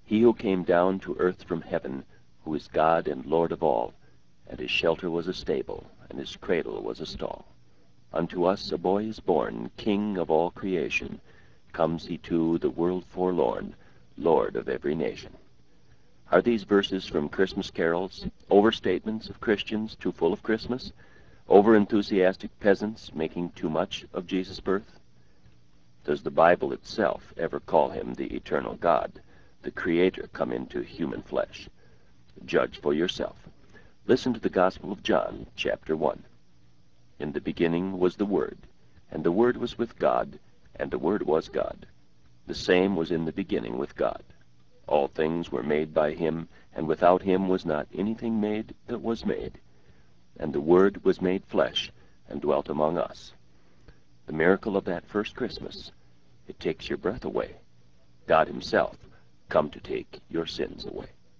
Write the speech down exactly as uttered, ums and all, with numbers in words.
he who came down to earth from heaven, who is God and Lord of all, and his shelter was a stable, and his cradle was a stall. Unto us a boy is born, King of all creation. Comes he to the world forlorn, Lord of every nation. Are these verses from Christmas carols, overstatements of Christians too full of Christmas, over-enthusiastic peasants making too much of Jesus' birth? Does the Bible itself ever call him the eternal God, the Creator come into human flesh? Judge for yourself. Listen to the Gospel of John, chapter one. In the beginning was the Word, and the Word was with God, and the Word was God. The same was in the beginning with God. All things were made by him, and without him was not anything made that was made. And the Word was made flesh, and dwelt among us. The miracle of that first Christmas, it takes your breath away. God himself come to take your sins away.